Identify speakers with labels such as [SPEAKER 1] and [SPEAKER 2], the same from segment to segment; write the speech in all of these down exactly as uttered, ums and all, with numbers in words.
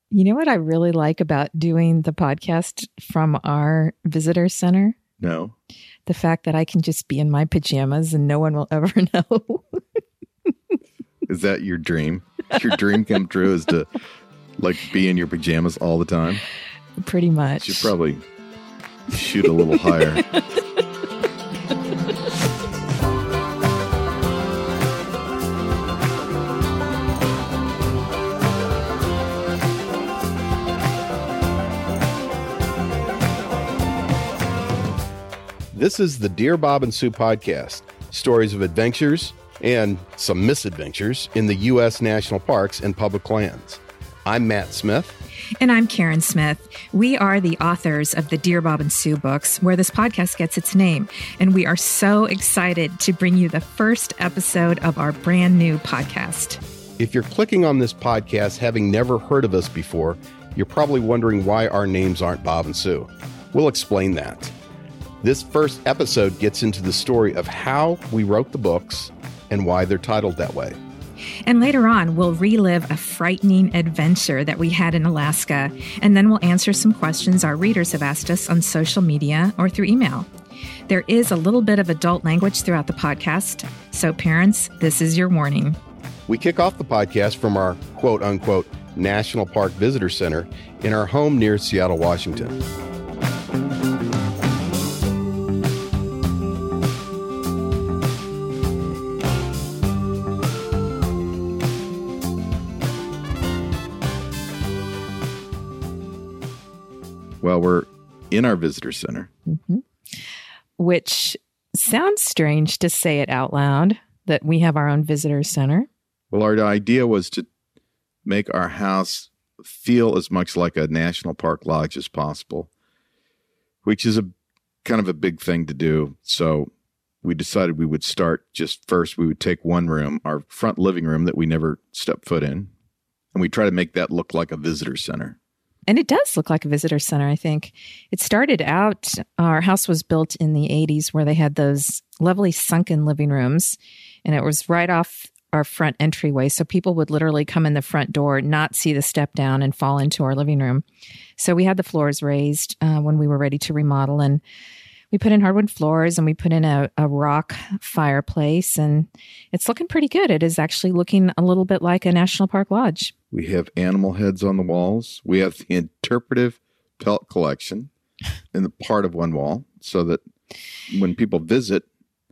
[SPEAKER 1] You know what I really like about doing the podcast from our visitor center?
[SPEAKER 2] No.
[SPEAKER 1] The fact that I can just be in my pajamas and no one will ever know.
[SPEAKER 2] Is that your dream? Your dream come true is to like be in your pajamas all the time?
[SPEAKER 1] Pretty much.
[SPEAKER 2] You should probably shoot a little higher. This is the Dear Bob and Sue podcast, stories of adventures and some misadventures in the U S national parks and public lands. I'm Matt Smith.
[SPEAKER 3] And I'm Karen Smith. We are the authors of the Dear Bob and Sue books, where this podcast gets its name. And we are so excited to bring you the first episode of our brand new podcast.
[SPEAKER 2] If you're clicking on this podcast having never heard of us before, you're probably wondering why our names aren't Bob and Sue. We'll explain that. This first episode gets into the story of how we wrote the books and why they're titled that way.
[SPEAKER 3] And later on, we'll relive a frightening adventure that we had in Alaska, and then we'll answer some questions our readers have asked us on social media or through email. There is a little bit of adult language throughout the podcast, so parents, this is your warning.
[SPEAKER 2] We kick off the podcast from our quote-unquote National Park Visitor Center in our home near Seattle, Washington. Well, we're in our visitor center.
[SPEAKER 1] Mm-hmm. Which sounds strange to say it out loud, that we have our own visitor center.
[SPEAKER 2] Well, our idea was to make our house feel as much like a national park lodge as possible, which is a kind of a big thing to do. So we decided we would start just first. We would take one room, our front living room that we never stepped foot in, and we try to make that look like a visitor center.
[SPEAKER 1] And it does look like a visitor center, I think. It started out, our house was built in the eighties where they had those lovely sunken living rooms, and it was right off our front entryway. So people would literally come in the front door, not see the step down, and fall into our living room. So we had the floors raised uh, when we were ready to remodel, and we put in hardwood floors, and we put in a, a rock fireplace, and it's looking pretty good. It is actually looking a little bit like a national park lodge.
[SPEAKER 2] We have animal heads on the walls. We have the interpretive pelt collection in the part of one wall so that when people visit,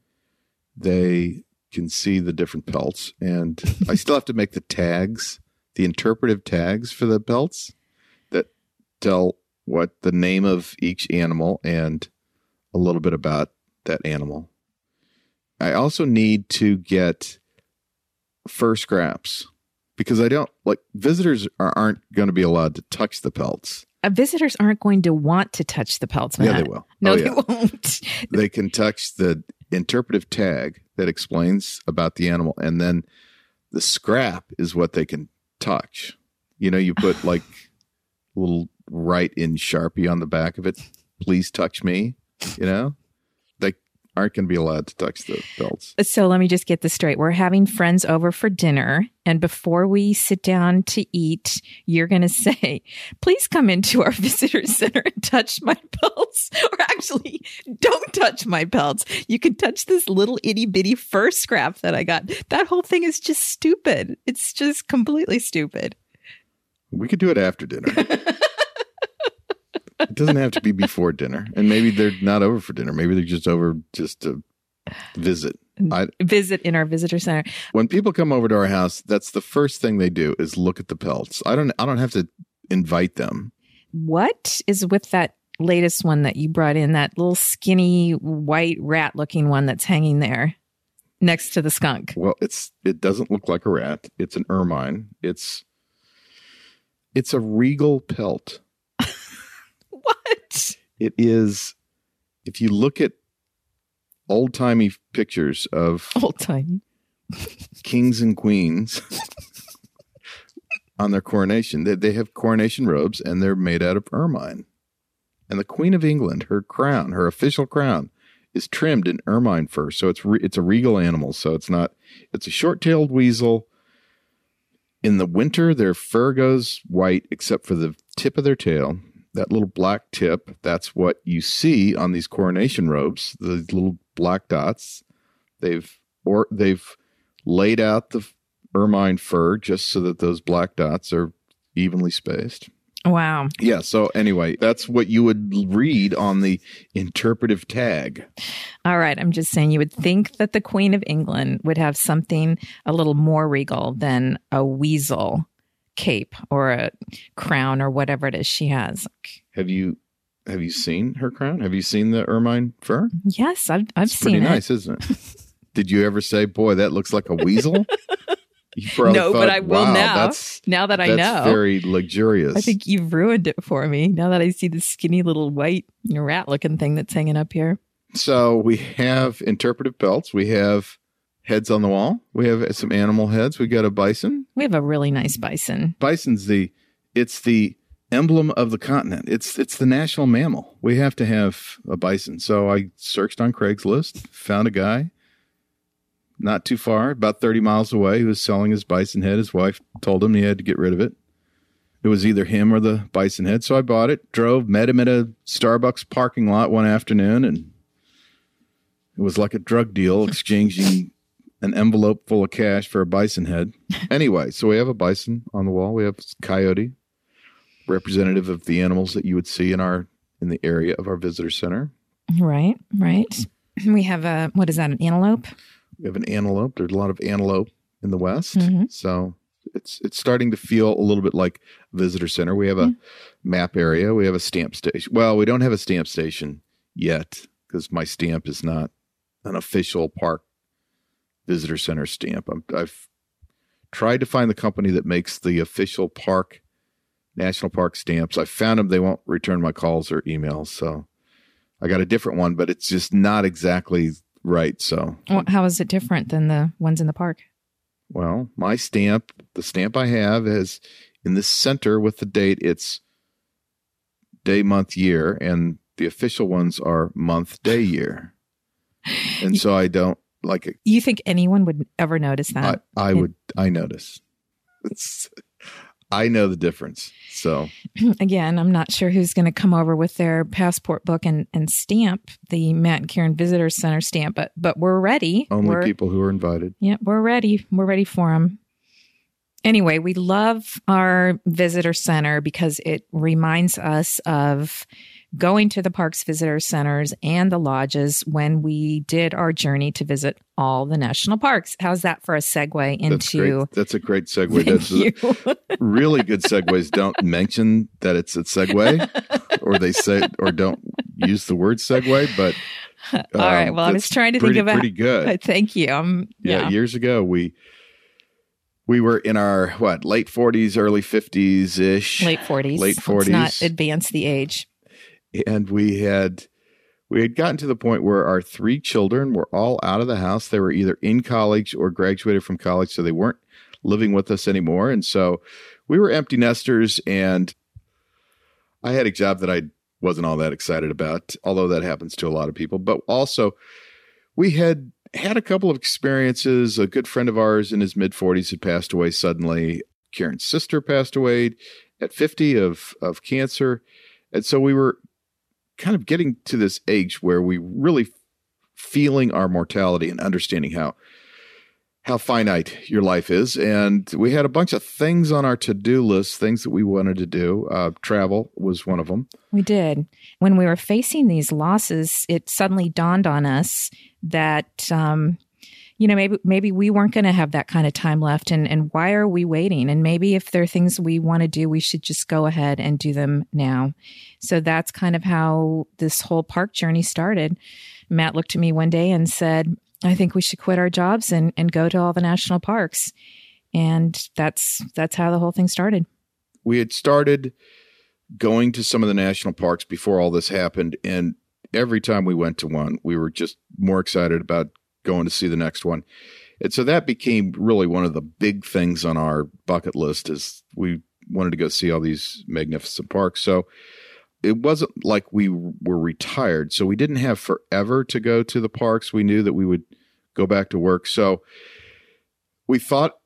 [SPEAKER 2] they can see the different pelts. And I still have to make the tags, the interpretive tags for the pelts that tell what the name of each animal and a little bit about that animal. I also need to get fur scraps because I don't like visitors are, aren't going to be allowed to touch the pelts.
[SPEAKER 1] Uh, visitors aren't going to want to touch the pelts, Matt.
[SPEAKER 2] Yeah, they will.
[SPEAKER 1] No,
[SPEAKER 2] oh,
[SPEAKER 1] they
[SPEAKER 2] yeah.
[SPEAKER 1] won't.
[SPEAKER 2] They can touch the interpretive tag that explains about the animal, and then the scrap is what they can touch. You know, you put like a little write in Sharpie on the back of it. Please touch me. You know, they aren't going to be allowed to touch the pelts.
[SPEAKER 1] So let me just get this straight. We're having friends over for dinner, and before we sit down to eat, you're going to say, please come into our visitor center and touch my pelts. Or actually, don't touch my pelts. You can touch this little itty bitty fur scrap that I got. That whole thing is just stupid. It's just completely stupid.
[SPEAKER 2] We could do it after dinner. It doesn't have to be before dinner. And maybe they're not over for dinner. Maybe they're just over just to visit. I,
[SPEAKER 1] visit in our visitor center.
[SPEAKER 2] When people come over to our house, that's the first thing they do is look at the pelts. I don't I don't have to invite them.
[SPEAKER 1] What is with that latest one that you brought in, that little skinny white rat looking one that's hanging there next to the skunk?
[SPEAKER 2] Well, it's it doesn't look like a rat. It's an ermine. It's it's a regal pelt.
[SPEAKER 1] What?
[SPEAKER 2] It is, if you look at old-timey pictures of
[SPEAKER 1] old-timey
[SPEAKER 2] kings and queens on their coronation, they, they have coronation robes, and they're made out of ermine. And the Queen of England, her crown, her official crown, is trimmed in ermine fur. So it's re, it's a regal animal. So it's not, it's a short-tailed weasel. In the winter, their fur goes white except for the tip of their tail. That little black tip, that's what you see on these coronation robes, the little black dots. They've or they've laid out the ermine fur just so that those black dots are evenly spaced.
[SPEAKER 1] Wow.
[SPEAKER 2] Yeah. So anyway, that's what you would read on the interpretive tag.
[SPEAKER 1] All right. I'm just saying you would think that the Queen of England would have something a little more regal than a weasel cape or a crown or whatever it is she has.
[SPEAKER 2] Have you have you seen her crown? Have you seen the ermine fur?
[SPEAKER 1] Yes, I've I've
[SPEAKER 2] it's
[SPEAKER 1] seen
[SPEAKER 2] pretty
[SPEAKER 1] it.
[SPEAKER 2] Nice, isn't it? Did you ever say, "Boy, that looks like a weasel"?
[SPEAKER 1] No,
[SPEAKER 2] thought,
[SPEAKER 1] but I will
[SPEAKER 2] wow,
[SPEAKER 1] now.
[SPEAKER 2] That's,
[SPEAKER 1] now that I
[SPEAKER 2] that's
[SPEAKER 1] know,
[SPEAKER 2] very luxurious.
[SPEAKER 1] I think you've ruined it for me. Now that I see the skinny little white rat-looking thing that's hanging up here.
[SPEAKER 2] So we have interpretive pelts. We have heads on the wall. We have some animal heads. We got a bison.
[SPEAKER 1] We have a really nice bison.
[SPEAKER 2] Bison's the, it's the emblem of the continent. It's it's the national mammal. We have to have a bison. So I searched on Craigslist, found a guy not too far, about thirty miles away, who was selling his bison head. His wife told him he had to get rid of it. It was either him or the bison head. So I bought it, drove, met him at a Starbucks parking lot one afternoon, and it was like a drug deal, exchanging an envelope full of cash for a bison head. Anyway, so we have a bison on the wall. We have a coyote, representative of the animals that you would see in our in the area of our visitor center.
[SPEAKER 1] Right, right. We have a, what is that, an antelope?
[SPEAKER 2] We have an antelope. There's a lot of antelope in the West.
[SPEAKER 1] Mm-hmm.
[SPEAKER 2] So it's it's starting to feel a little bit like a visitor center. We have a mm-hmm. map area. We have a stamp station. Well, we don't have a stamp station yet because my stamp is not an official park visitor center stamp. I'm, I've tried to find the company that makes the official park, national park stamps. I found them. They won't return my calls or emails. So I got a different one, but it's just not exactly right. So
[SPEAKER 1] well, how is it different than the ones in the park?
[SPEAKER 2] Well, my stamp, the stamp I have is in the center with the date. It's day, month, year, and the official ones are month, day, year. And so I don't like it.
[SPEAKER 1] You think anyone would ever notice that?
[SPEAKER 2] I, I would, I notice. It's, I know the difference. So
[SPEAKER 1] again, I'm not sure who's going to come over with their passport book and, and stamp the Matt and Karen Visitor Center stamp, but but we're ready.
[SPEAKER 2] Only
[SPEAKER 1] we're,
[SPEAKER 2] people who are invited.
[SPEAKER 1] Yeah, we're ready. We're ready for them. Anyway, we love our visitor center because it reminds us of going to the parks visitor centers and the lodges when we did our journey to visit all the national parks. How's that for a segue into?
[SPEAKER 2] That's, great. That's a great segue. That's
[SPEAKER 1] you.
[SPEAKER 2] A, really good segues don't mention that it's a segue, or they say, or don't use the word segue. But um,
[SPEAKER 1] all right. Well, I was trying to
[SPEAKER 2] pretty,
[SPEAKER 1] think of
[SPEAKER 2] pretty good.
[SPEAKER 1] Thank you. Um,
[SPEAKER 2] yeah,
[SPEAKER 1] yeah.
[SPEAKER 2] Years ago, we we were in our what late forties, early fifties ish.
[SPEAKER 1] Late forties.
[SPEAKER 2] Late forties.
[SPEAKER 1] Let's not advance the age.
[SPEAKER 2] And we had we had gotten to the point where our three children were all out of the house. They were either in college or graduated from college, so they weren't living with us anymore. And so we were empty nesters, and I had a job that I wasn't all that excited about, although that happens to a lot of people. But also, we had had a couple of experiences. A good friend of ours in his mid-forties had passed away suddenly. Karen's sister passed away at fifty of, of cancer. And so we were kind of getting to this age where we really feeling our mortality and understanding how how finite your life is. And we had a bunch of things on our to-do list, things that we wanted to do. Uh, travel was one of them.
[SPEAKER 1] We did. When we were facing these losses, it suddenly dawned on us that, um, you know, maybe maybe we weren't going to have that kind of time left. And, and why are we waiting? And maybe if there are things we want to do, we should just go ahead and do them now. So that's kind of how this whole park journey started. Matt looked at me one day and said, I think we should quit our jobs and, and go to all the national parks. And that's that's how the whole thing started.
[SPEAKER 2] We had started going to some of the national parks before all this happened. And every time we went to one, we were just more excited about going to see the next one. And so that became really one of the big things on our bucket list is we wanted to go see all these magnificent parks. So it wasn't like we were retired. So we didn't have forever to go to the parks. We knew that we would go back to work. So we thought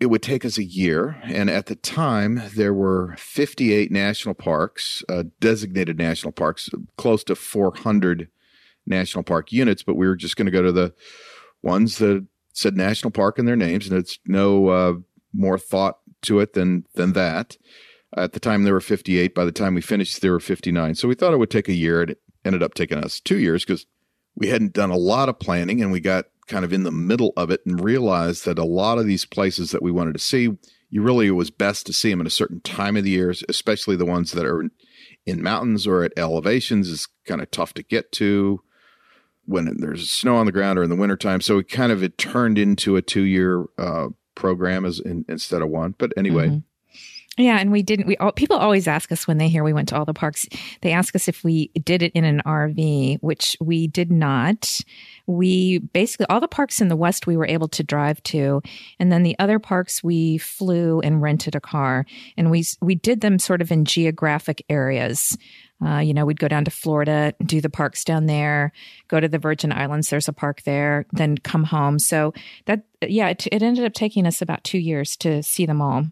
[SPEAKER 2] it would take us a year. And at the time, there were fifty-eight national parks, uh, designated national parks, close to four hundred national park units. But we were just going to go to the ones that said national park in their names. And it's no uh, more thought to it than than that. At the time, there were fifty-eight. By the time we finished, there were fifty-nine. So we thought it would take a year. It ended up taking us two years because we hadn't done a lot of planning, and we got kind of in the middle of it and realized that a lot of these places that we wanted to see, you really, it was best to see them at a certain time of the year, especially the ones that are in mountains or at elevations is kind of tough to get to when there's snow on the ground or in the wintertime. So it kind of, it turned into a two-year uh, program as in, instead of one. But anyway.
[SPEAKER 1] Mm-hmm. Yeah, and we didn't. We all, people always ask us when they hear we went to all the parks. They ask us if we did it in an R V, which we did not. We basically all the parks in the West we were able to drive to, and then the other parks we flew and rented a car, and we we did them sort of in geographic areas. Uh, you know, we'd go down to Florida, do the parks down there, go to the Virgin Islands. There's a park there, then come home. So that yeah, it, it ended up taking us about two years to see them all.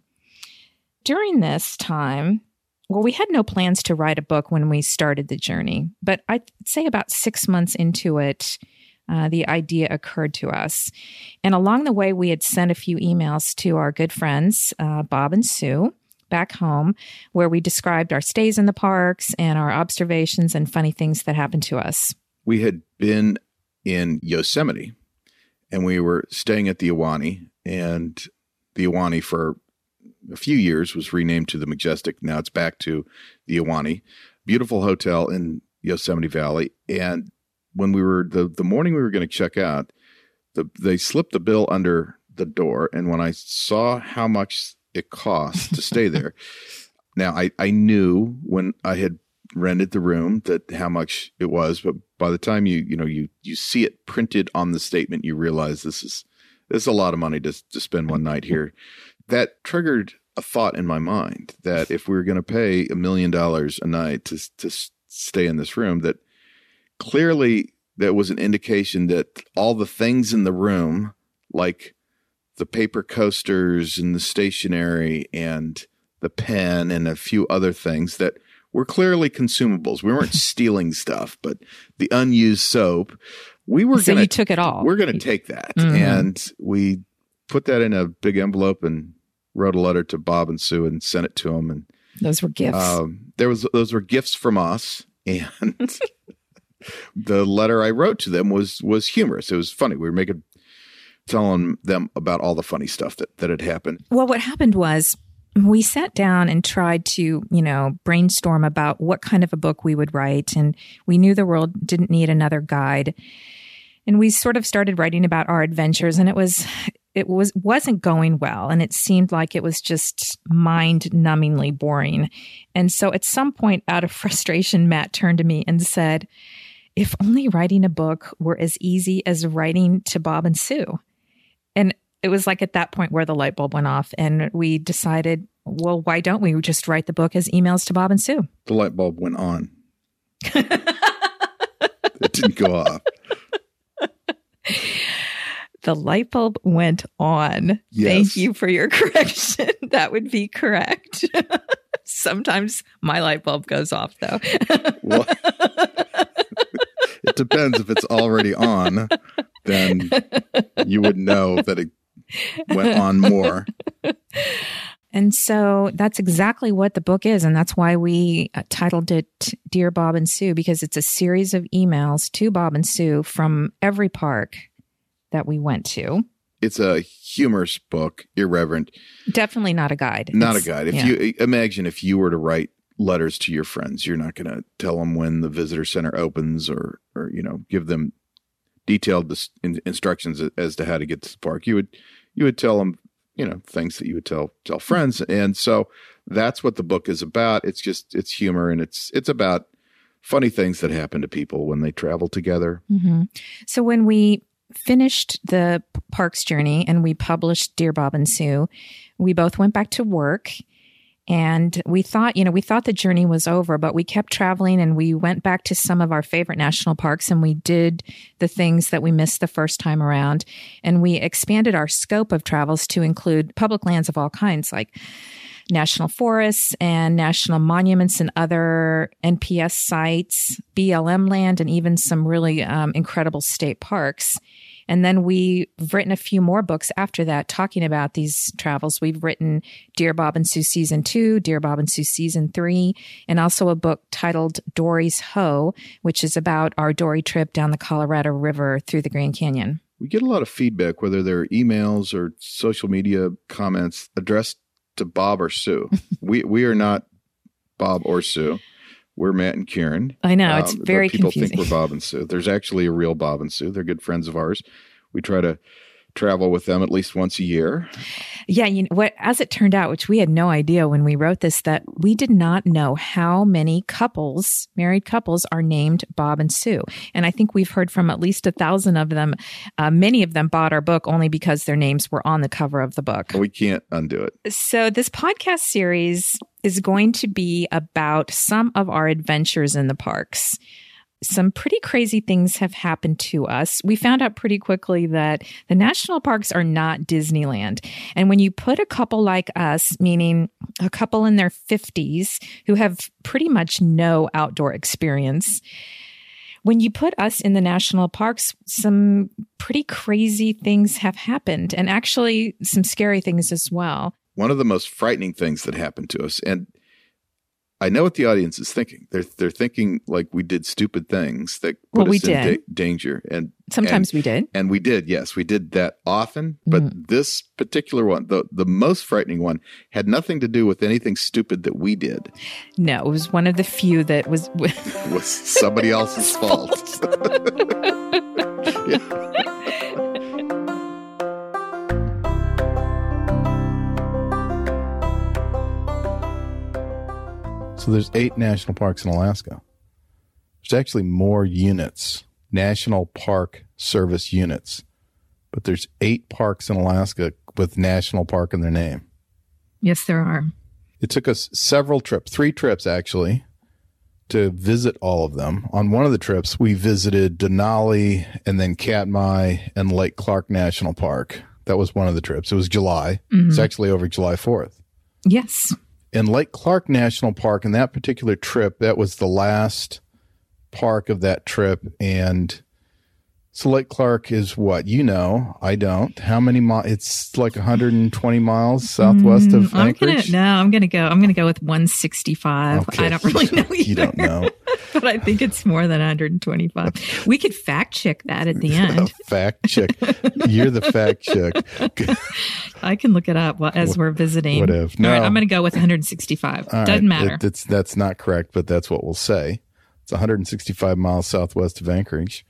[SPEAKER 1] During this time, well, we had no plans to write a book when we started the journey, but I'd say about six months into it, uh, the idea occurred to us. And along the way, we had sent a few emails to our good friends, uh, Bob and Sue, back home, where we described our stays in the parks and our observations and funny things that happened to us.
[SPEAKER 2] We had been in Yosemite, and we were staying at the Ahwahnee, and the Ahwahnee for a few years was renamed to the Majestic. Now it's back to the Ahwahnee. Beautiful hotel in Yosemite Valley. And when we were, the, the morning we were going to check out, the, they slipped the bill under the door. And when I saw how much it cost to stay there, now I, I knew when I had rented the room that how much it was. But by the time you, you know, you, you see it printed on the statement, you realize this is, this is a lot of money to, to spend one night here. That triggered a thought in my mind that if we were going to pay a million dollars a night to to stay in this room, that clearly that was an indication that all the things in the room, like the paper coasters and the stationery and the pen and a few other things that were clearly consumables. We weren't stealing stuff, but the unused soap, we were
[SPEAKER 1] so
[SPEAKER 2] going to,
[SPEAKER 1] you took it all.
[SPEAKER 2] We're going to take that.
[SPEAKER 1] Mm-hmm.
[SPEAKER 2] And we put that in a big envelope and wrote a letter to Bob and Sue and sent it to them. And
[SPEAKER 1] those were gifts. Um,
[SPEAKER 2] there was those were gifts from us, and the letter I wrote to them was was humorous. It was funny. We were making telling them about all the funny stuff that that had happened.
[SPEAKER 1] Well, what happened was we sat down and tried to, you know, brainstorm about what kind of a book we would write, and we knew the world didn't need another guide. And we sort of started writing about our adventures, and it was it was wasn't going well, and it seemed like it was just mind-numbingly boring. And so at some point, out of frustration, Matt turned to me and said, "If only writing a book were as easy as writing to Bob and Sue." And it was like at that point where the light bulb went off, and we decided, well, why don't we just write the book as emails to Bob and Sue?
[SPEAKER 2] The light bulb went on. It didn't go off.
[SPEAKER 1] The light bulb went on.
[SPEAKER 2] Yes.
[SPEAKER 1] Thank you for your correction. That would be correct. Sometimes my light bulb goes off, though.
[SPEAKER 2] Well, it depends. If it's already on, then you would know that it went on more.
[SPEAKER 1] And so that's exactly what the book is. And that's why we uh, titled it Dear Bob and Sue, because it's a series of emails to Bob and Sue from every park that we went to.
[SPEAKER 2] It's a humorous book, irreverent.
[SPEAKER 1] Definitely not a guide.
[SPEAKER 2] Not
[SPEAKER 1] it's,
[SPEAKER 2] a guide. If
[SPEAKER 1] yeah.
[SPEAKER 2] you imagine if you were to write letters to your friends, you're not going to tell them when the visitor center opens or, or, you know, give them detailed dis- in- instructions as to how to get to the park. You would, you would tell them, you know, things that you would tell tell friends. And so that's what the book is about. It's just, it's humor, and it's it's about funny things that happen to people when they travel together.
[SPEAKER 1] Mm-hmm. So when we finished the parks journey and we published Dear Bob and Sue, we both went back to work. And we thought, you know, we thought the journey was over, but we kept traveling and we went back to some of our favorite national parks and we did the things that we missed the first time around. And we expanded our scope of travels to include public lands of all kinds, like national forests and national monuments and other N P S sites, B L M land, and even some really um, incredible state parks. And then we've written a few more books after that talking about these travels. We've written Dear Bob and Sue Season two, Dear Bob and Sue Season three, and also a book titled Dory's Hoe, which is about our Dory trip down the Colorado River through the Grand Canyon.
[SPEAKER 2] We get a lot of feedback, whether they're emails or social media comments addressed to Bob or Sue. we we are not Bob or Sue. We're Matt and Karen.
[SPEAKER 1] I know, it's
[SPEAKER 2] um,
[SPEAKER 1] very
[SPEAKER 2] people
[SPEAKER 1] confusing.
[SPEAKER 2] People think we're Bob and Sue. There's actually a real Bob and Sue. They're good friends of ours. We try to travel with them at least once a year.
[SPEAKER 1] Yeah, you know what? As it turned out, which we had no idea when we wrote this, that we did not know how many couples, married couples, are named Bob and Sue. And I think we've heard from at least a thousand of them. Uh, many of them bought our book only because their names were on the cover of the book.
[SPEAKER 2] We can't undo it.
[SPEAKER 1] So this podcast series is going to be about some of our adventures in the parks. Some pretty crazy things have happened to us. We found out pretty quickly that the national parks are not Disneyland. And when you put a couple like us, meaning a couple in their fifties who have pretty much no outdoor experience, when you put us in the national parks, some pretty crazy things have happened, and actually some scary things as well.
[SPEAKER 2] One of the most frightening things that happened to us, and I know what the audience is thinking. They're they're thinking like we did stupid things that put
[SPEAKER 1] well,
[SPEAKER 2] us
[SPEAKER 1] we
[SPEAKER 2] in
[SPEAKER 1] did.
[SPEAKER 2] da- danger. And
[SPEAKER 1] sometimes
[SPEAKER 2] and,
[SPEAKER 1] we did.
[SPEAKER 2] And we did, yes. We did that often. But mm. this particular one, the, the most frightening one, had nothing to do with anything stupid that we did.
[SPEAKER 1] No, it was one of the few that was...
[SPEAKER 2] was somebody else's fault. yeah.
[SPEAKER 4] So there's eight national parks in Alaska. There's actually more units, National Park Service units, but there's eight parks in Alaska with National Park in their name.
[SPEAKER 3] Yes, there are.
[SPEAKER 4] It took us several trips, three trips actually, to visit all of them. On one of the trips, we visited Denali and then Katmai and Lake Clark National Park. That was one of the trips. It was July. Mm-hmm. It's actually over July fourth.
[SPEAKER 3] Yes.
[SPEAKER 4] In Lake Clark National Park, in that particular trip, that was the last park of that trip. And so Lake Clark is what? You know, I don't. How many miles? It's like one hundred twenty miles southwest
[SPEAKER 3] mm,
[SPEAKER 4] of
[SPEAKER 3] I'm
[SPEAKER 4] Anchorage?
[SPEAKER 3] Gonna, no, I'm going to go. I'm going to go with one sixty-five.
[SPEAKER 4] Okay.
[SPEAKER 3] I don't really know either.
[SPEAKER 4] You don't know.
[SPEAKER 3] But I think it's more than one hundred twenty-five. We could fact check that at the end.
[SPEAKER 4] Fact check. You're the fact check.
[SPEAKER 3] I can look it up as we're visiting.
[SPEAKER 4] Whatever. No.
[SPEAKER 3] All right, I'm going to go with one hundred sixty-five.
[SPEAKER 4] All
[SPEAKER 3] Doesn't
[SPEAKER 4] right.
[SPEAKER 3] matter.
[SPEAKER 4] It, it's, that's not correct, but that's what we'll say. It's one hundred sixty-five miles southwest of Anchorage.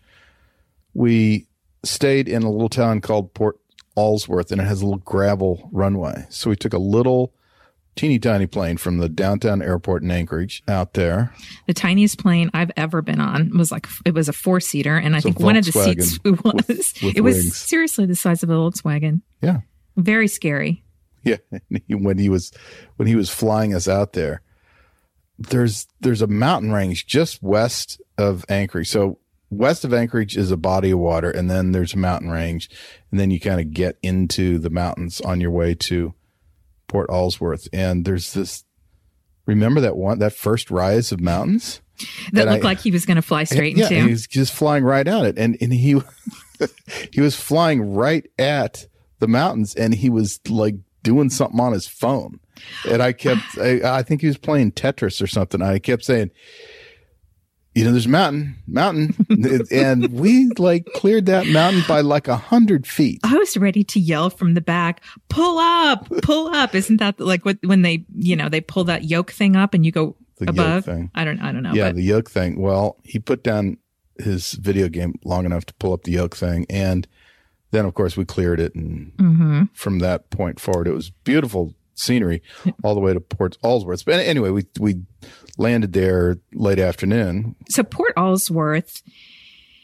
[SPEAKER 4] We stayed in a little town called Port Allsworth, and it has a little gravel runway. So we took a little teeny tiny plane from the downtown airport in Anchorage out there.
[SPEAKER 3] The tiniest plane I've ever been on was like, it was a four seater. And I
[SPEAKER 4] So
[SPEAKER 3] think one of the
[SPEAKER 4] Volkswagen
[SPEAKER 3] seats was,
[SPEAKER 4] with- with
[SPEAKER 3] it was
[SPEAKER 4] wings.
[SPEAKER 3] seriously the size of a Volkswagen.
[SPEAKER 4] Yeah.
[SPEAKER 3] Very scary.
[SPEAKER 4] Yeah. And he- when he was, when he was flying us out there, there's, there's a mountain range just west of Anchorage. So west of Anchorage is a body of water, and then there's a mountain range, and then you kind of get into the mountains on your way to Port Allsworth. And there's this, remember that one, that first rise of mountains?
[SPEAKER 3] That
[SPEAKER 4] And
[SPEAKER 3] looked
[SPEAKER 4] I-
[SPEAKER 3] like he was going to fly straight
[SPEAKER 4] yeah,
[SPEAKER 3] into.
[SPEAKER 4] and he was just flying right at it. And, and he, he was flying right at the mountains, and he was like doing something on his phone. And I kept, I, I think he was playing Tetris or something. I kept saying, you know, there's a mountain, mountain. And we like cleared that mountain by like a hundred feet.
[SPEAKER 3] I was ready to yell from the back, pull up, pull up. Isn't that like what, when they, you know, they pull that yoke thing up and you go
[SPEAKER 4] The yoke
[SPEAKER 3] above?
[SPEAKER 4] thing.
[SPEAKER 3] I don't, I don't know.
[SPEAKER 4] Yeah,
[SPEAKER 3] but
[SPEAKER 4] the yoke thing. Well, he put down his video game long enough to pull up the yoke thing. And then, of course, we cleared it. And
[SPEAKER 3] mm-hmm.
[SPEAKER 4] from that point forward, it was beautiful scenery all the way to Port Allsworth. But anyway, we we landed there late afternoon.
[SPEAKER 3] So Port Allsworth,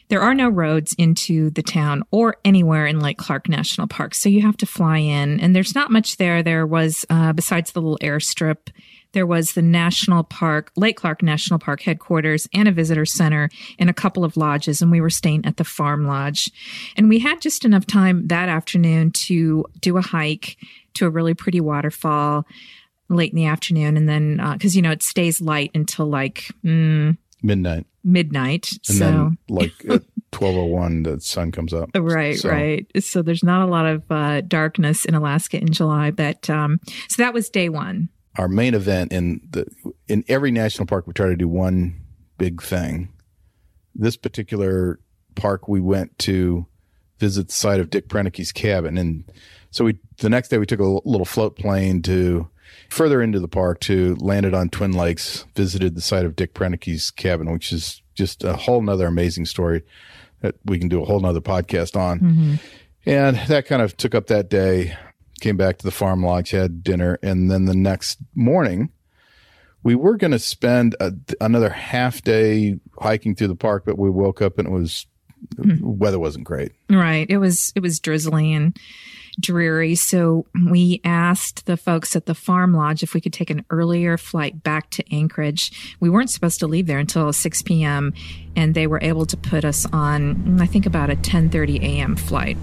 [SPEAKER 3] There are no roads into the town or anywhere in Lake Clark National Park, so you have to fly in. And there's not much there. There was, uh, besides the little airstrip, there was the National Park, Lake Clark National Park headquarters and a visitor center and a couple of lodges, and we were staying at the Farm Lodge. And we had just enough time that afternoon to do a hike to a really pretty waterfall late in the afternoon. And then, because, uh, you know, it stays light until like... Mm,
[SPEAKER 4] midnight.
[SPEAKER 3] Midnight.
[SPEAKER 4] And
[SPEAKER 3] so
[SPEAKER 4] then like at twelve oh one, the sun comes up.
[SPEAKER 3] Right,
[SPEAKER 4] so.
[SPEAKER 3] right. So there's not a lot of uh, darkness in Alaska in July. But um, so that was day one.
[SPEAKER 4] Our main event in the in every national park, we try to do one big thing. This particular park, we went to visit the site of Dick Proennke's cabin. And so we the next day we took a little float plane to further into the park to landed on Twin Lakes, visited the site of Dick Proennke's cabin, which is just a whole nother amazing story that we can do a whole nother podcast on. Mm-hmm. And that kind of took up that day, came back to the Farm Lodge, had dinner. And then the next morning, we were going to spend a, another half day hiking through the park, but we woke up and it was, mm-hmm. the weather wasn't great.
[SPEAKER 3] Right. It was, it was drizzly and dreary. So we asked the folks at the Farm Lodge if we could take an earlier flight back to Anchorage. We weren't supposed to leave there until six p.m. and they were able to put us on, I think, about a ten thirty a.m. flight.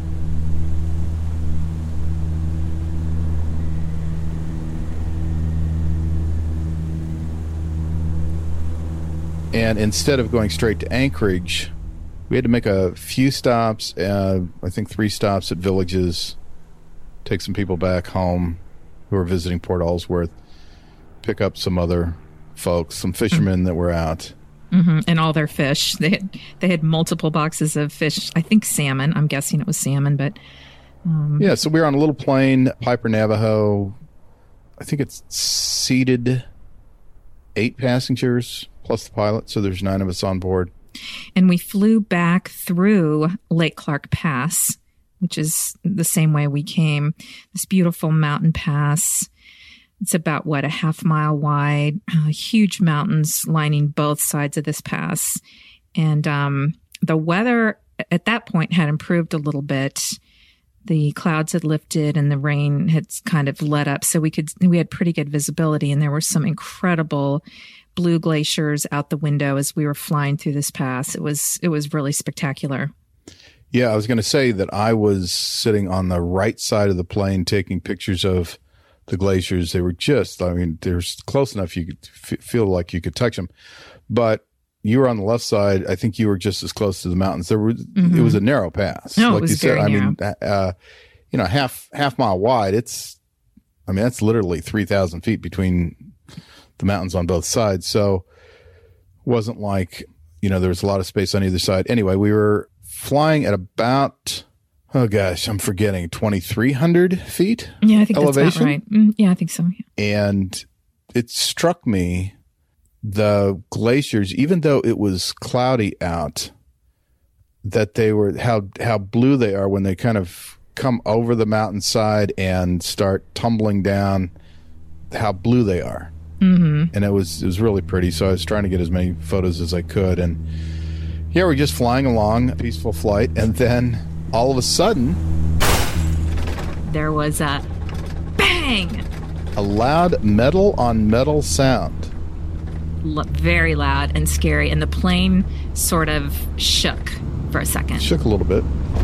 [SPEAKER 4] And instead of going straight to Anchorage, we had to make a few stops, uh, I think three stops at villages, take some people back home who were visiting Port Ellsworth, pick up some other folks, some fishermen mm-hmm. that were out.
[SPEAKER 3] Mm-hmm. And all their fish. They had they had multiple boxes of fish. I think salmon. I'm guessing it was salmon, but... Um...
[SPEAKER 4] Yeah, so we were on a little plane, Piper Navajo. I think it's seated eight passengers plus the pilot, so there's nine of us on board.
[SPEAKER 3] And we flew back through Lake Clark Pass, which is the same way we came. This beautiful mountain pass. It's about, what, a half mile wide, uh, huge mountains lining both sides of this pass. And um, the weather at that point had improved a little bit. The clouds had lifted and the rain had kind of let up. So we could we had pretty good visibility, and there were some incredible blue glaciers out the window as we were flying through this pass. It was it was really spectacular.
[SPEAKER 4] Yeah, I was going to say that I was sitting on the right side of the plane taking pictures of the glaciers. They were just, I mean, they're close enough you could f- feel like you could touch them. But you were on the left side. I think you were just as close to the mountains. There were mm-hmm. It was a narrow pass.
[SPEAKER 3] No,
[SPEAKER 4] like
[SPEAKER 3] it was
[SPEAKER 4] you said,
[SPEAKER 3] very
[SPEAKER 4] I
[SPEAKER 3] narrow.
[SPEAKER 4] mean, uh, you know, half half mile wide. It's, I mean, that's literally three thousand feet between the mountains on both sides. So it wasn't like, you know, there was a lot of space on either side. Anyway, we were flying at about, oh gosh, I'm forgetting, twenty-three hundred feet
[SPEAKER 3] Yeah, I think
[SPEAKER 4] elevation.
[SPEAKER 3] That's about right. Mm, yeah, I think so. Yeah.
[SPEAKER 4] And it struck me, the glaciers, even though it was cloudy out, that they were, how, how blue they are when they kind of come over the mountainside and start tumbling down, how blue they are.
[SPEAKER 3] Mm-hmm.
[SPEAKER 4] And it was it was really pretty. So I was trying to get as many photos as I could. And yeah, we're just flying along, a peaceful flight. And then all of a sudden,
[SPEAKER 3] there was a bang,
[SPEAKER 4] a loud metal on metal sound.
[SPEAKER 3] L- very loud and scary. And the plane sort of shook for a second.
[SPEAKER 4] Shook a little bit.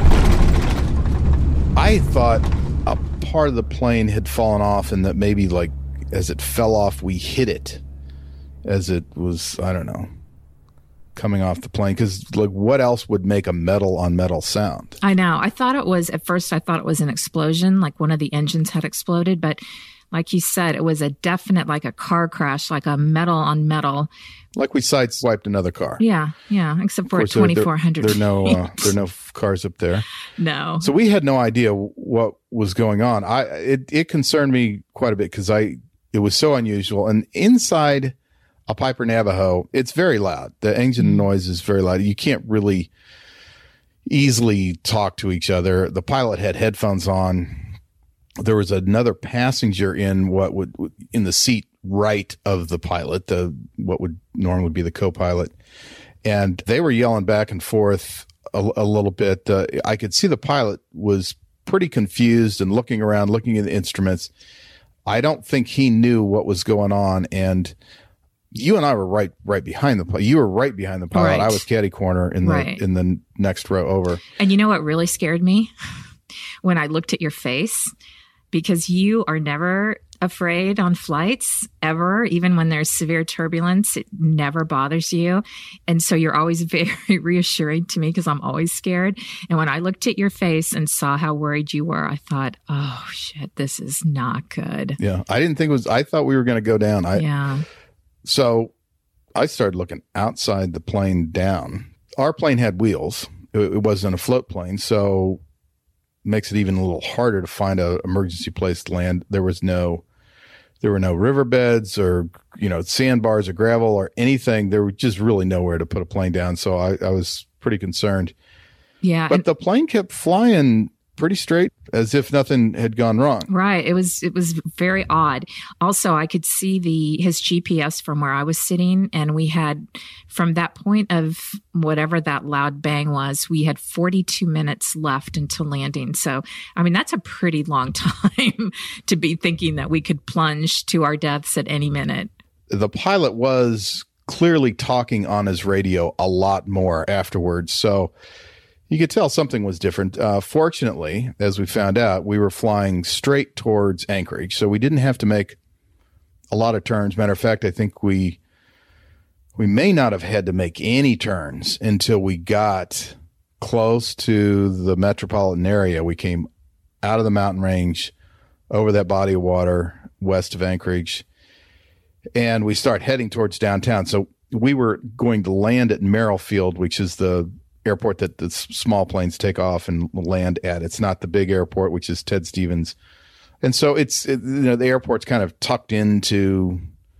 [SPEAKER 4] I thought a part of the plane had fallen off and that maybe like as it fell off, we hit it as it was, I don't know, coming off the plane. Because, like, what else would make a metal on metal sound?
[SPEAKER 3] I know. I thought it was, at first, I thought it was an explosion, like one of the engines had exploded. But like you said, it was a definite, like a car crash, like a metal on metal.
[SPEAKER 4] Like we sideswiped another car.
[SPEAKER 3] Yeah, yeah, except for at twenty-four hundred
[SPEAKER 4] There, there, there are no, uh, there are no cars up there.
[SPEAKER 3] No.
[SPEAKER 4] So we had no idea what was going on. I It, it concerned me quite a bit because I... It was so unusual. And inside a Piper Navajo, it's very loud. The engine noise is very loud. You can't really easily talk to each other. The pilot had headphones on. There was another passenger in what would in the seat right of the pilot, the what would normally be the co-pilot. and they were yelling back and forth a, a little bit. Uh, I could see the pilot was pretty confused and looking around, looking at the instruments. I don't think he knew what was going on. And you and I were right, right behind the pilot. You were right behind the pilot.
[SPEAKER 3] Right.
[SPEAKER 4] I was caddy corner in the,
[SPEAKER 3] Right.
[SPEAKER 4] in the next row over.
[SPEAKER 3] And you know what really scared me? When I looked at your face, because you are never afraid on flights ever, even when there's severe turbulence, it never bothers you. And so you're always very reassuring to me because I'm always scared. And when I looked at your face and saw how worried you were, I thought, oh shit, this is not good.
[SPEAKER 4] Yeah. I didn't think it was, I thought we were going to go down. I,
[SPEAKER 3] Yeah.
[SPEAKER 4] So I started looking outside the plane down. Our plane had wheels. It, it wasn't a float plane. So makes it even a little harder to find a emergency place to land. There was no, there were no riverbeds or, you know, sandbars or gravel or anything. There was just really nowhere to put a plane down. So I, I was pretty concerned,
[SPEAKER 3] Yeah.
[SPEAKER 4] but
[SPEAKER 3] and-
[SPEAKER 4] the plane kept flying pretty straight as if nothing had gone wrong.
[SPEAKER 3] Right. It was it was very odd. Also, I could see the his G P S from where I was sitting, and we had from that point of whatever that loud bang was, we had forty-two minutes left until landing. So, I mean, that's a pretty long time to be thinking that we could plunge to our deaths at any minute.
[SPEAKER 4] The pilot was clearly talking on his radio a lot more afterwards. So you could tell something was different. Uh, fortunately, as we found out, we were flying straight towards Anchorage, so we didn't have to make a lot of turns. Matter of fact, I think we we may not have had to make any turns until we got close to the metropolitan area. We came out of the mountain range, over that body of water west of Anchorage, and we start heading towards downtown. So we were going to land at Merrill Field, which is the airport that the small planes take off and land at. It's not the big airport, which is Ted Stevens. And so it's, it, you know, the airport's kind of tucked into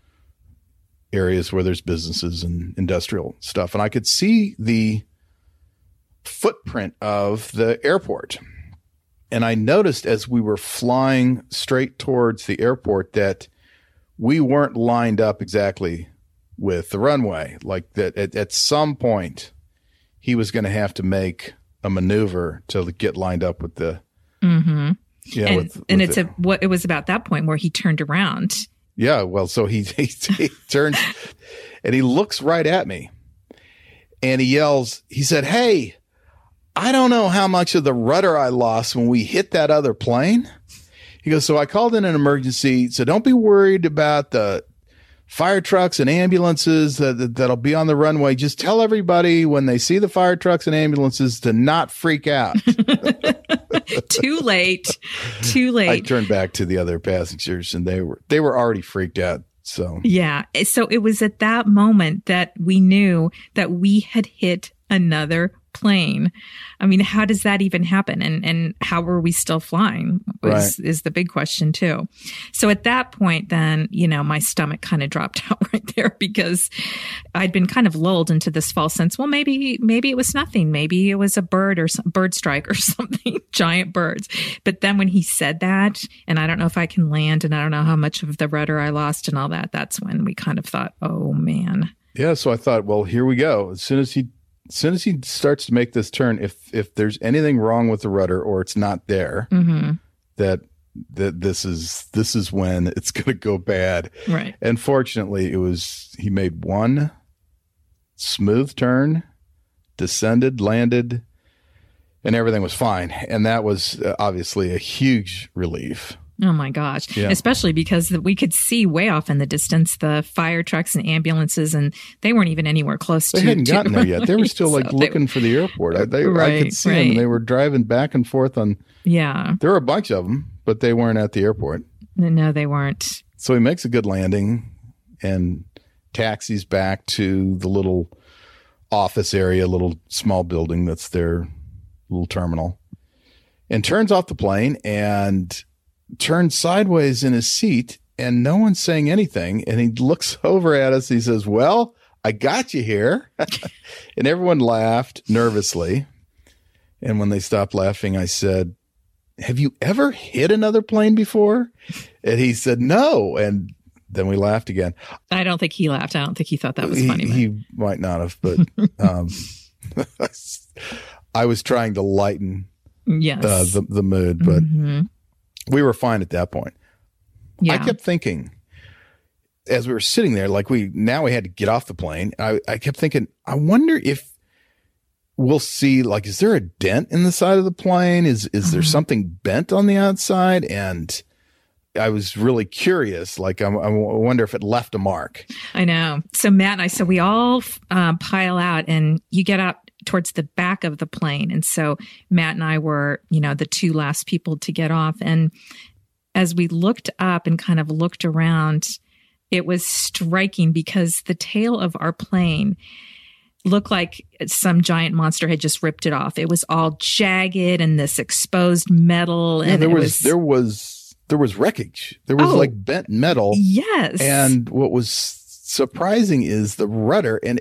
[SPEAKER 4] areas where there's businesses and industrial stuff. And I could see the footprint of the airport. And I noticed as we were flying straight towards the airport that we weren't lined up exactly with the runway. Like that at, at some point, he was going to have to make a maneuver to get lined up with the,
[SPEAKER 3] Mm-hmm.
[SPEAKER 4] yeah,
[SPEAKER 3] and
[SPEAKER 4] with, with
[SPEAKER 3] and it's
[SPEAKER 4] the,
[SPEAKER 3] a what it was about that point where he turned around.
[SPEAKER 4] yeah. Well, so he, he, he turns and he looks right at me and he yells, he said, "Hey, I don't know how much of the rudder I lost when we hit that other plane." He goes, "So I called in an emergency. So don't be worried about the fire trucks and ambulances that, that, that'll be on the runway. Just tell everybody when they see the fire trucks and ambulances to not freak out."
[SPEAKER 3] Too late. Too
[SPEAKER 4] I
[SPEAKER 3] late.
[SPEAKER 4] turned back to the other passengers and they were, they were already freaked out. So
[SPEAKER 3] Yeah. So it was at that moment that we knew that we had hit another plane. I mean, how does that even happen? And and how were we still flying is,
[SPEAKER 4] Right.
[SPEAKER 3] is the big question too. So at that point, then, you know, my stomach kind of dropped out right there because I'd been kind of lulled into this false sense. Well, maybe, maybe it was nothing. Maybe it was a bird or some bird strike or something, giant birds. But then when he said that, and I don't know if I can land and I don't know how much of the rudder I lost and all that, that's when we kind of thought, oh man.
[SPEAKER 4] yeah. So I thought, well, here we go. As soon as he, as soon as he starts to make this turn, if, if there's anything wrong with the rudder or it's not there,
[SPEAKER 3] Mm-hmm.
[SPEAKER 4] that, that this is, this is when it's going to go bad.
[SPEAKER 3] Right.
[SPEAKER 4] And fortunately, it was, he made one smooth turn, descended, landed, and everything was fine. And that was uh, obviously a huge relief.
[SPEAKER 3] Oh my gosh.
[SPEAKER 4] Yeah.
[SPEAKER 3] Especially because we could see way off in the distance the fire trucks and ambulances, and they weren't even anywhere close
[SPEAKER 4] They
[SPEAKER 3] to
[SPEAKER 4] hadn't
[SPEAKER 3] to
[SPEAKER 4] gotten there yet. They were still
[SPEAKER 3] So
[SPEAKER 4] like
[SPEAKER 3] they-
[SPEAKER 4] looking for the airport. I, they, I
[SPEAKER 3] Right,
[SPEAKER 4] could see them,
[SPEAKER 3] right.
[SPEAKER 4] and they were driving back and forth on.
[SPEAKER 3] Yeah.
[SPEAKER 4] There were a bunch of them, but they weren't at the airport.
[SPEAKER 3] No, they weren't.
[SPEAKER 4] So he makes a good landing and taxis back to the little office area, little small building that's their little terminal, and turns off the plane and turns sideways in his seat, and no one's saying anything. And he looks over at us. He says, "Well, I got you here." And everyone laughed nervously. And when they stopped laughing, I said, "Have you ever hit another plane before?" And he said, "No." And then we laughed again.
[SPEAKER 3] I don't think he laughed. I don't think he thought that was
[SPEAKER 4] he,
[SPEAKER 3] funny.
[SPEAKER 4] He might not have, but um, I was trying to lighten
[SPEAKER 3] yes.
[SPEAKER 4] uh, the, the mood, but
[SPEAKER 3] mm-hmm.
[SPEAKER 4] we were fine at that point.
[SPEAKER 3] Yeah.
[SPEAKER 4] I kept thinking, as we were sitting there, like we now we had to get off the plane. I, I kept thinking, I wonder if we'll see, like, is there a dent in the side of the plane? Is is uh-huh. there something bent on the outside? And I was really curious. Like, I, I wonder if it left a mark.
[SPEAKER 3] I know. So Matt and I, so we all uh, pile out, and you get out towards the back of the plane. And so Matt and I were, you know, the two last people to get off. And as we looked up and kind of looked around, it was striking because the tail of our plane looked like some giant monster had just ripped it off. It was all jagged and this exposed metal. And
[SPEAKER 4] yeah, there
[SPEAKER 3] it
[SPEAKER 4] was,
[SPEAKER 3] was
[SPEAKER 4] there was there was wreckage. There was
[SPEAKER 3] oh,
[SPEAKER 4] like bent metal.
[SPEAKER 3] Yes.
[SPEAKER 4] And what was surprising is the rudder. And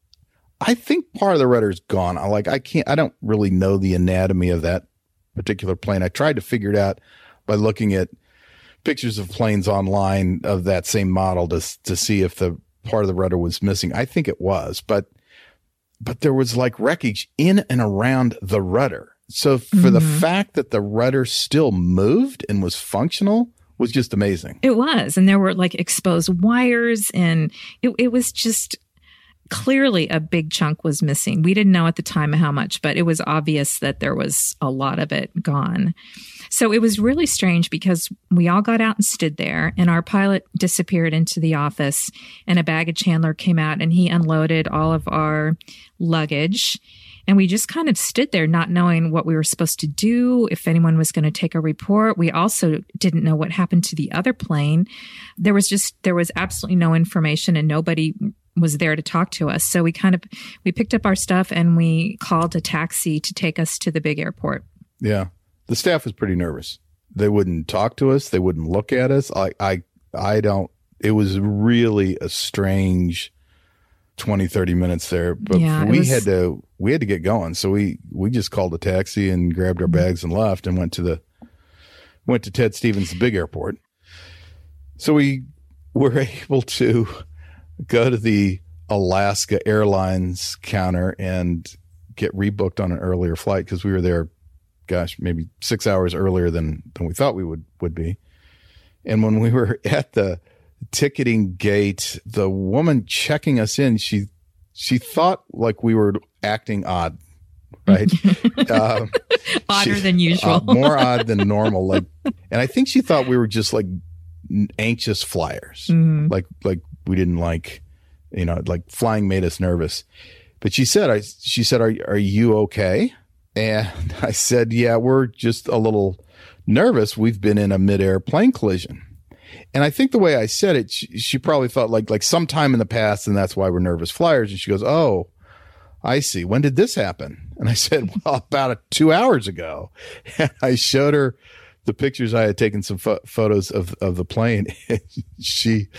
[SPEAKER 4] I think part of the rudder is gone. I like I can't. I don't really know the anatomy of that particular plane. I tried to figure it out by looking at pictures of planes online of that same model to to see if the part of the rudder was missing. I think it was, but but there was like wreckage in and around the rudder. So for mm-hmm. the fact that the rudder still moved and was functional was just amazing.
[SPEAKER 3] It was, and there were like exposed wires, and it, it was just clearly a big chunk was missing. We didn't know at the time how much, but it was obvious that there was a lot of it gone. So it was really strange because we all got out and stood there, and our pilot disappeared into the office, and a baggage handler came out and he unloaded all of our luggage. And we just kind of stood there not knowing what we were supposed to do, if anyone was going to take a report. We also didn't know what happened to the other plane. There was just, there was absolutely no information, and nobody was there to talk to us. So we kind of, we picked up our stuff and we called a taxi to take us to the big airport.
[SPEAKER 4] Yeah. The staff was pretty nervous. They wouldn't talk to us. They wouldn't look at us. I, I, I don't, it was really a strange twenty, thirty minutes there, but yeah, we was, had to, we had to get going. So we, we just called a taxi and grabbed our bags and left and went to the, went to Ted Stevens, the big airport. So we were able to go to the Alaska Airlines counter and get rebooked on an earlier flight because we were there, gosh, maybe six hours earlier than, than we thought we would, would be. And when we were at the ticketing gate, the woman checking us in, she she thought like we were acting odd, right? um,
[SPEAKER 3] Odder
[SPEAKER 4] she,
[SPEAKER 3] than usual.
[SPEAKER 4] uh, more odd than normal. Like, and I think she thought we were just like anxious flyers, mm-hmm. like like we didn't like, you know, like flying made us nervous. But she said, I she said, are are you okay? And I said, yeah, we're just a little nervous. We've been in a midair plane collision. And I think the way I said it, she, she probably thought like like sometime in the past, and that's why we're nervous flyers. And she goes, oh, I see. When did this happen? And I said, well, about a, two hours ago. And I showed her the pictures. I had taken some fo- photos of, of the plane. And she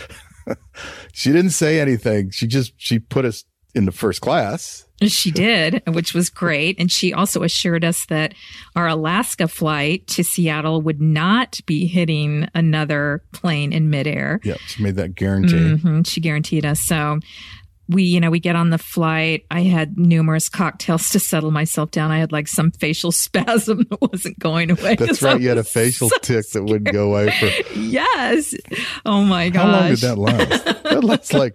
[SPEAKER 4] she didn't say anything. She just she put us in the first class.
[SPEAKER 3] She did, which was great. And she also assured us that our Alaska flight to Seattle would not be hitting another plane in midair.
[SPEAKER 4] Yeah, she made that guarantee.
[SPEAKER 3] Mm-hmm. She guaranteed us. So we, you know, we get on the flight. I had numerous cocktails to settle myself down. I had like some facial spasm that wasn't going away.
[SPEAKER 4] That's right. You had a facial so tick that scared. Wouldn't go away for.
[SPEAKER 3] Yes. Oh my gosh.
[SPEAKER 4] How long did that last? That lasts like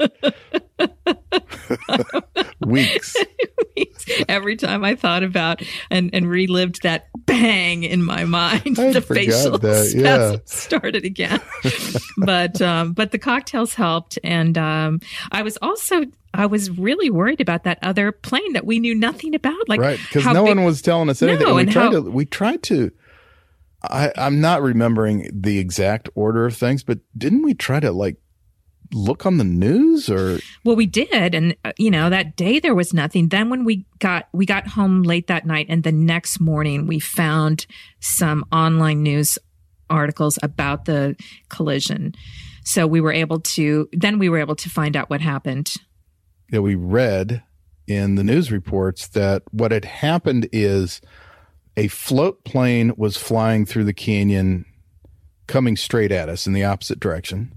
[SPEAKER 4] weeks.
[SPEAKER 3] weeks. Every time I thought about and, and relived that bang in my mind,
[SPEAKER 4] I
[SPEAKER 3] the facial
[SPEAKER 4] that.
[SPEAKER 3] spasm
[SPEAKER 4] Yeah.
[SPEAKER 3] started again. but um, but the cocktails helped, and um, I was also I was really worried about that other plane that we knew nothing about. Like,
[SPEAKER 4] right, because no big, one was telling us anything.
[SPEAKER 3] No,
[SPEAKER 4] and we
[SPEAKER 3] and
[SPEAKER 4] tried
[SPEAKER 3] how,
[SPEAKER 4] to. We tried to. I, I'm not remembering the exact order of things, but didn't we try to like look on the news or?
[SPEAKER 3] Well, we did. And, uh, you know, that day there was nothing. Then when we got, we got home late that night, and the next morning we found some online news articles about the collision. So we were able to, then we were able to find out what happened.
[SPEAKER 4] Yeah, we read in the news reports that what had happened is a float plane was flying through the canyon coming straight at us in the opposite direction.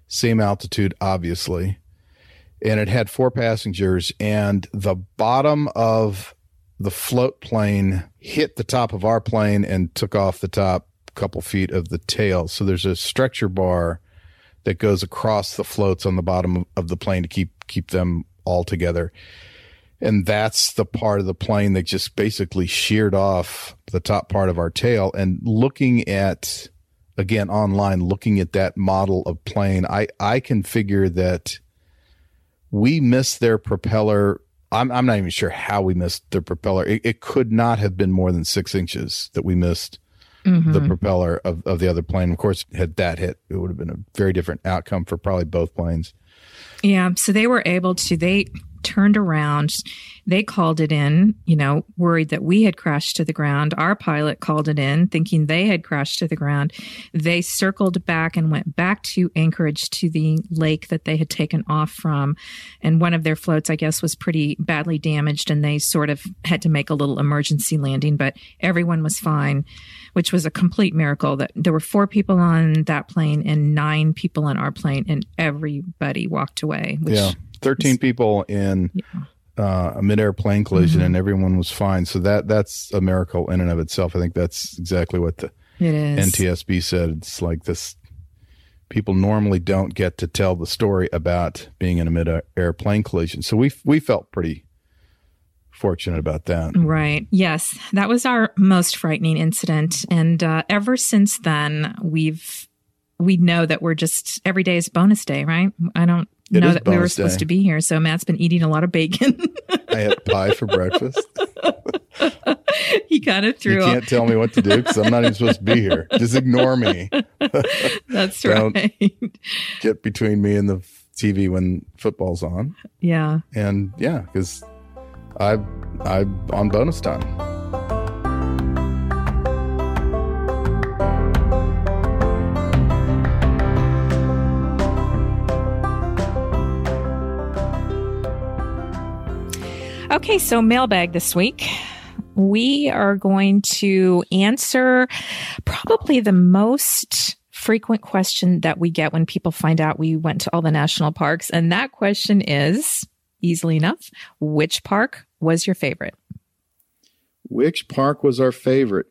[SPEAKER 4] same altitude, obviously. And it had four passengers, and the bottom of the float plane hit the top of our plane and took off the top couple feet of the tail. So there's a stretcher bar that goes across the floats on the bottom of the plane to keep keep them all together. And that's the part of the plane that just basically sheared off the top part of our tail. And looking at, again, online, looking at that model of plane, I, I can figure that we missed their propeller. I'm, I'm not even sure how we missed their propeller. It, it could not have been more than six inches that we missed mm-hmm. the propeller of, of the other plane. Of course, had that hit, it would have been a very different outcome for probably both planes.
[SPEAKER 3] Yeah. So they were able to, they turned around. They called it in, you know, worried that we had crashed to the ground. Our pilot called it in, thinking they had crashed to the ground. They circled back and went back to Anchorage to the lake that they had taken off from. And one of their floats, I guess, was pretty badly damaged, and they sort of had to make a little emergency landing, but everyone was fine, which was a complete miracle. That there were four people on that plane and nine people on our plane, and everybody walked away. Which
[SPEAKER 4] yeah. thirteen was, people in yeah. uh, a midair plane collision, mm-hmm. and everyone was fine. So that that's a miracle in and of itself. I think that's exactly what the
[SPEAKER 3] it is.
[SPEAKER 4] N T S B said. It's like this. People normally don't get to tell the story about being in a midair plane collision. So we we felt pretty fortunate about that.
[SPEAKER 3] Right. Yes. That was our most frightening incident. And uh, ever since then, we've we know that we're just every day is bonus day, right? I don't
[SPEAKER 4] It
[SPEAKER 3] know
[SPEAKER 4] is
[SPEAKER 3] that we were
[SPEAKER 4] bonus
[SPEAKER 3] supposed
[SPEAKER 4] day.
[SPEAKER 3] to be here. So Matt's been eating a lot of bacon.
[SPEAKER 4] I had pie for breakfast.
[SPEAKER 3] He kind of threw
[SPEAKER 4] You
[SPEAKER 3] up.
[SPEAKER 4] can't tell me what to do because I'm not even supposed to be here. Just ignore me.
[SPEAKER 3] That's
[SPEAKER 4] Don't
[SPEAKER 3] right.
[SPEAKER 4] Get between me and the T V when football's on.
[SPEAKER 3] Yeah.
[SPEAKER 4] And yeah, because I I'm on bonus time.
[SPEAKER 3] Okay, so mailbag this week. We are going to answer probably the most frequent question that we get when people find out we went to all the national parks. And that question is, easily enough, which park was your favorite?
[SPEAKER 2] Which park was our favorite?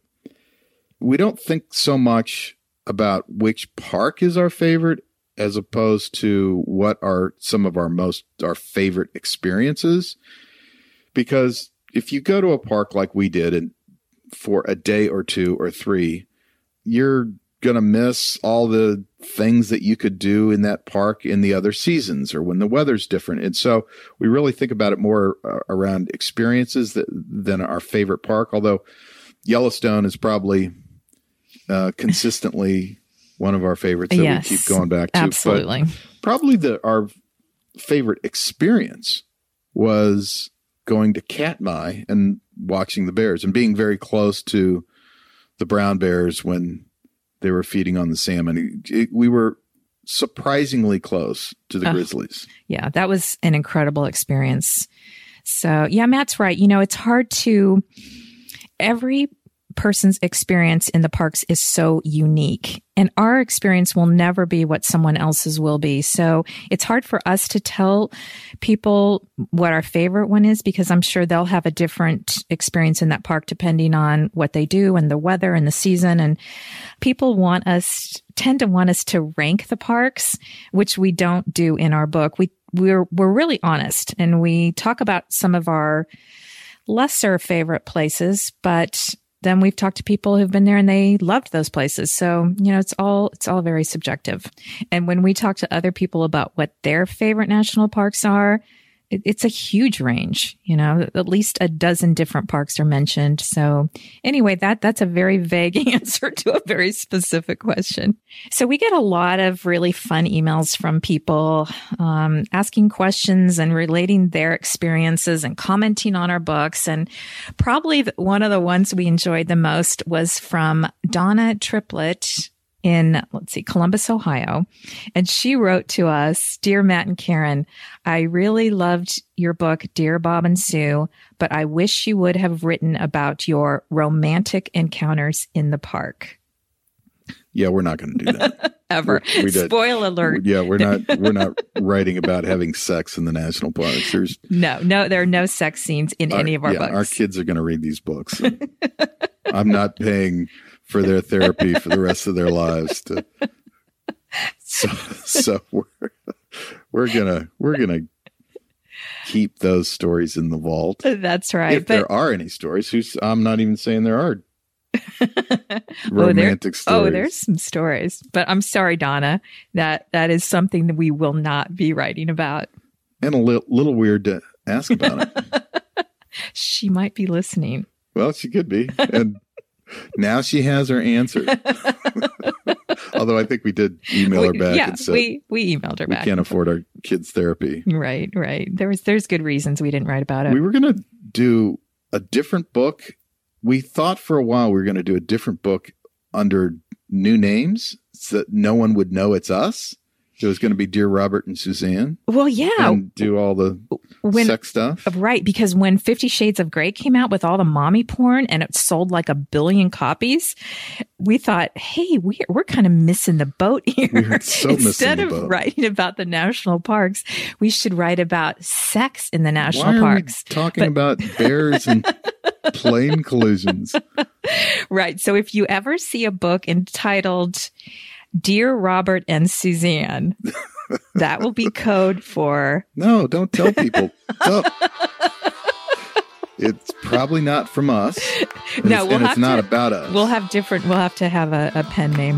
[SPEAKER 2] We don't think so much about which park is our favorite as opposed to what are some of our most, our favorite experiences. Because if you go to a park like we did and for a day or two or three, you're going to miss all the things that you could do in that park in the other seasons or when the weather's different. And so we really think about it more uh, around experiences that, than our favorite park, although Yellowstone is probably uh, consistently one of our favorites that
[SPEAKER 3] yes,
[SPEAKER 2] we keep going back to.
[SPEAKER 3] Absolutely.
[SPEAKER 2] But probably the our favorite experience was going to Katmai and watching the bears and being very close to the brown bears when they were feeding on the salmon. It, it, we were surprisingly close to the
[SPEAKER 3] uh,
[SPEAKER 2] grizzlies.
[SPEAKER 3] Yeah, that was an incredible experience. So yeah, Matt's right. You know, it's hard to, every person's experience in the parks is so unique, and our experience will never be what someone else's will be. So it's hard for us to tell people what our favorite one is, because I'm sure they'll have a different experience in that park depending on what they do and the weather and the season. And people want us, tend to want us to rank the parks, which we don't do in our book. We, we're, we're really honest, and we talk about some of our lesser favorite places, but then we've talked to people who've been there and they loved those places. So, you know, it's all, it's all very subjective. And when we talk to other people about what their favorite national parks are, it, it's a huge range, you know, at least a dozen different parks are mentioned. So anyway, that, that's a very vague answer to a very specific question. So we get a lot of really fun emails from people, um, asking questions and relating their experiences and commenting on our books. And probably the, one of the ones we enjoyed the most was from Donna Triplett in, let's see, Columbus, Ohio. And she wrote to us, "Dear Matt and Karen, I really loved your book, Dear Bob and Sue, but I wish you would have written about your romantic encounters in the park."
[SPEAKER 2] Yeah, we're not going to do that.
[SPEAKER 1] ever.
[SPEAKER 2] We did.
[SPEAKER 1] Spoil alert.
[SPEAKER 2] Yeah, we're not we're not writing about having sex in the national parks. There's
[SPEAKER 1] no, no, there are no sex scenes in
[SPEAKER 2] our,
[SPEAKER 1] any of our
[SPEAKER 2] yeah,
[SPEAKER 1] books.
[SPEAKER 2] Our kids are going to read these books. I'm not paying for their therapy for the rest of their lives. To, so, so we're we're gonna we're gonna keep those stories in the vault.
[SPEAKER 1] That's right.
[SPEAKER 2] If
[SPEAKER 1] but,
[SPEAKER 2] there are any stories, who's I'm not even saying there are.
[SPEAKER 1] Romantic
[SPEAKER 2] oh, stories.
[SPEAKER 1] Oh, there's some stories. But I'm sorry, Donna, that that is something that we will not be writing about.
[SPEAKER 2] And a li- little weird to ask about it.
[SPEAKER 1] She might be listening.
[SPEAKER 2] Well, she could be. And now she has her answer. Although I think we did email
[SPEAKER 1] we,
[SPEAKER 2] her back
[SPEAKER 1] yeah,
[SPEAKER 2] and said
[SPEAKER 1] we, we emailed her
[SPEAKER 2] we
[SPEAKER 1] back.
[SPEAKER 2] can't afford our kids' therapy.
[SPEAKER 1] Right, right. There was there's good reasons we didn't write about it.
[SPEAKER 2] We were going to do a different book. We thought for a while we were going to do a different book under new names so that no one would know it's us. So it was going to be Dear Robert and Suzanne.
[SPEAKER 1] Well, yeah.
[SPEAKER 2] And do all the
[SPEAKER 1] when,
[SPEAKER 2] sex stuff.
[SPEAKER 1] Right. Because when Fifty Shades of Grey came out with all the mommy porn and it sold like a billion copies, we thought, hey, we're, we're kind of missing the boat here.
[SPEAKER 2] We're so
[SPEAKER 1] Instead
[SPEAKER 2] missing the
[SPEAKER 1] of
[SPEAKER 2] boat.
[SPEAKER 1] writing about the national parks, we should write about sex in the national
[SPEAKER 2] Why are
[SPEAKER 1] parks.
[SPEAKER 2] we talking
[SPEAKER 1] But-
[SPEAKER 2] about bears and plane collisions?
[SPEAKER 1] Right. So if you ever see a book entitled Dear Robert and Suzanne, that will be code for...
[SPEAKER 2] No, don't tell people. Don't. It's probably not from us. And
[SPEAKER 1] No,
[SPEAKER 2] it's,
[SPEAKER 1] we'll
[SPEAKER 2] and
[SPEAKER 1] have
[SPEAKER 2] it's not
[SPEAKER 1] to-
[SPEAKER 2] about us.
[SPEAKER 1] We'll have different, we'll have to have a, a pen name.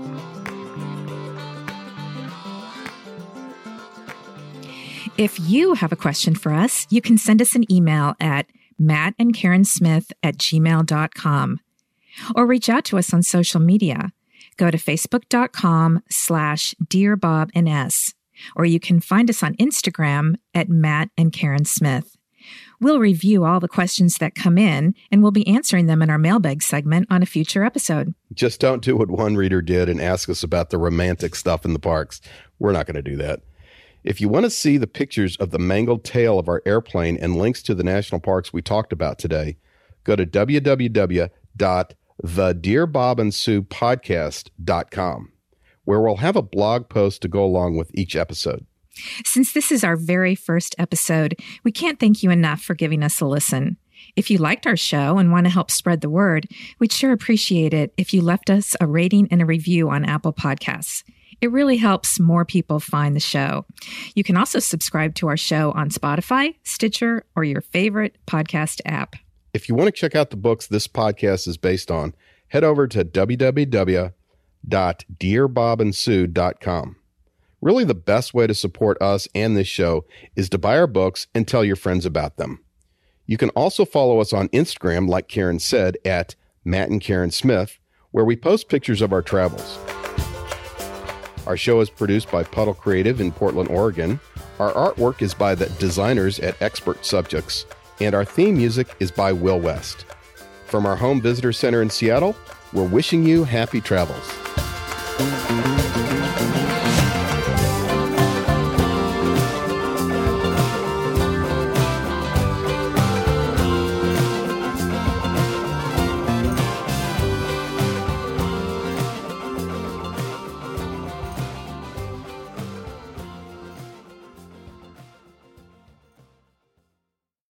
[SPEAKER 1] If you have a question for us, you can send us an email at matt and karen smith at gmail dot com or reach out to us on social media. Go to facebook.com slash Dear Bob and S, or you can find us on Instagram at Matt and Karen Smith. We'll review all the questions that come in, and we'll be answering them in our mailbag segment on a future episode.
[SPEAKER 4] Just don't do what one reader did and ask us about the romantic stuff in the parks. We're not going to do that. If you want to see the pictures of the mangled tail of our airplane and links to the national parks we talked about today, go to w w w dot the Dear Bob and Sue podcast dot com, where we'll have a blog post to go along with each episode.
[SPEAKER 3] Since this is our very first episode, we can't thank you enough for giving us a listen. If you liked our show and want to help spread the word, we'd sure appreciate it if you left us a rating and a review on Apple Podcasts. It really helps more people find the show. You can also subscribe to our show on Spotify, Stitcher, or your favorite podcast app.
[SPEAKER 4] If you want to check out the books this podcast is based on, head over to w w w dot dear bob and sue dot com. Really, the best way to support us and this show is to buy our books and tell your friends about them. You can also follow us on Instagram, like Karen said, at Matt and Karen Smith, where we post pictures of our travels. Our show is produced by Puddle Creative in Portland, Oregon. Our artwork is by the designers at Expert Subjects, and our theme music is by Will West. From our home visitor center in Seattle, we're wishing you happy travels.